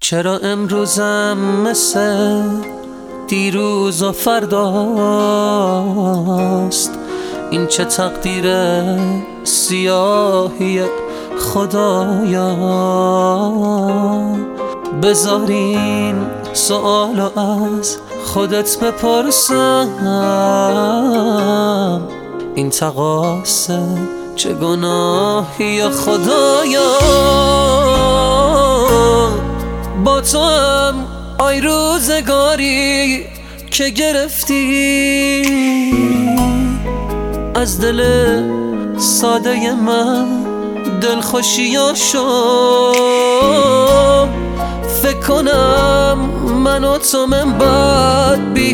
چرا امروزم مثل دیروز و فرداست؟ این چه تقدیر سیاهی خدایا. بذارین سوالو از خودت بپرسم، این تقاصه چه گناهی خدایا. با تو هم آی روزگاری که گرفتی از دل ساده من دلخوشیاشو. فکر کنم من و تو من بعد بی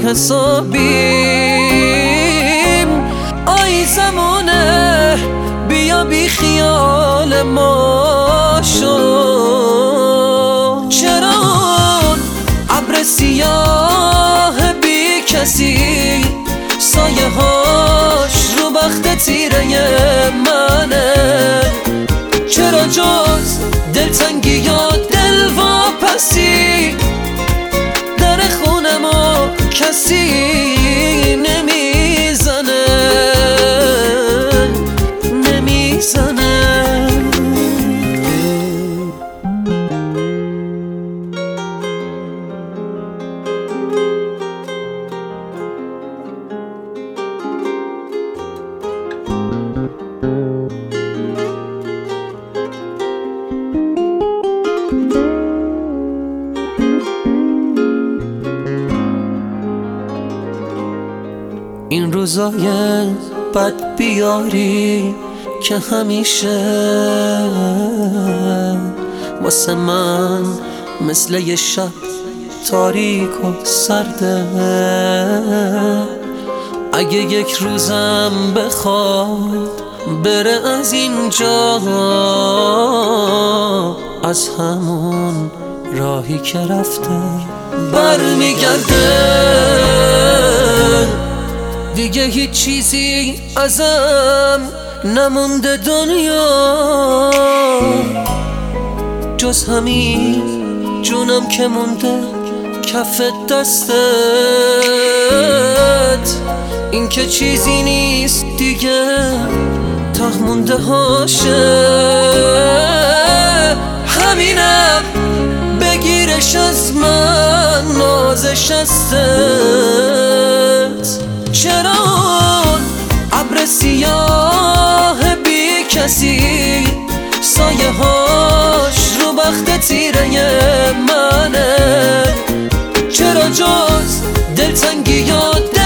حسابیم. آی زمانه بیا بی خیال ما شو. چرا اون ابر سیاه بی کسی سایه هاش رو بخت تیره منه؟ چرا جز دلتنگی یا دل واپسی در خونه ما کسی نمیزنه؟ این روزای بد بیاری که همیشه واسه من مثل یه شب تاریک و سرده. اگه یک روزم بخواد بره از اینجا، از همون راهی که رفته برمیگرده. دیگه هیچ چیزی ازم نمونده دنیا، جز همین جونم که مونده کف دستت. این که چیزی نیست دیگه ته مونده هاشه. همینم بگیرش از من نازش هستت. چرا اون ابر سیاه بی کسی سایه هاش رو بخت تیره منه؟ چرا جز دلتنگی یا